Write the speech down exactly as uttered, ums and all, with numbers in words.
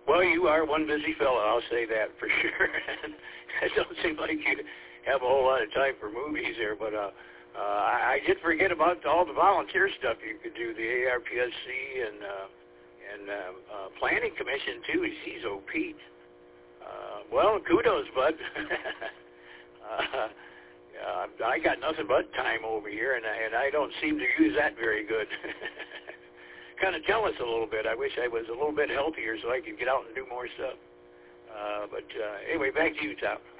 Well, you are one busy fella, I'll say that for sure. It don't seem like you have a whole lot of time for movies there, but uh, uh, I, I did forget about all the volunteer stuff you could do, the A R P S C and uh, and uh, uh, Planning Commission, too. He's O P. Uh, well, kudos, bud. uh, uh, I got nothing but time over here, and I, and I don't seem to use that very good. Kind of jealous a little bit. I wish I was a little bit healthier so I could get out and do more stuff. Uh, but uh, anyway, back to you, Tom.